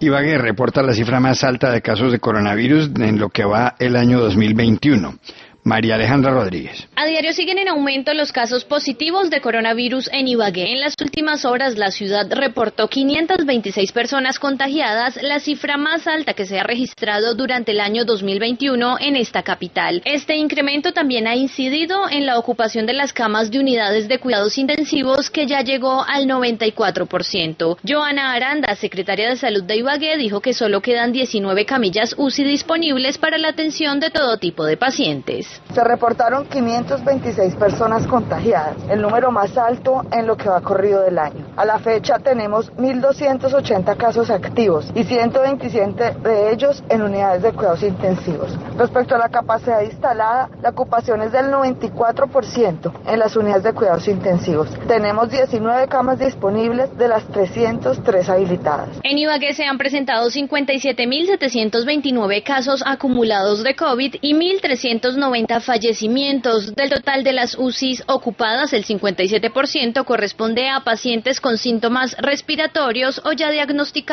Ibagué reporta la cifra más alta de casos de coronavirus en lo que va el año 2021. María Alejandra Rodríguez. A diario siguen en aumento los casos positivos de coronavirus en Ibagué. En las últimas horas la ciudad reportó 526 personas contagiadas, la cifra más alta que se ha registrado durante el año 2021 en esta capital. Este incremento también ha incidido en la ocupación de las camas de unidades de cuidados intensivos, que ya llegó al 94%. Joana Aranda, secretaria de Salud de Ibagué, dijo que solo quedan 19 camillas UCI disponibles para la atención de todo tipo de pacientes. Se reportaron 526 personas contagiadas, el número más alto en lo que va corrido del año. A la fecha tenemos 1.280 casos activos y 127 de ellos en unidades de cuidados intensivos. Respecto a la capacidad instalada, la ocupación es del 94% en las unidades de cuidados intensivos. Tenemos 19 camas disponibles de las 303 habilitadas. En Ibagué se han presentado 57.729 casos acumulados de COVID y 1.390 fallecimientos. Del total de las UCIs ocupadas, el 57% corresponde a pacientes con síntomas respiratorios o ya diagnosticados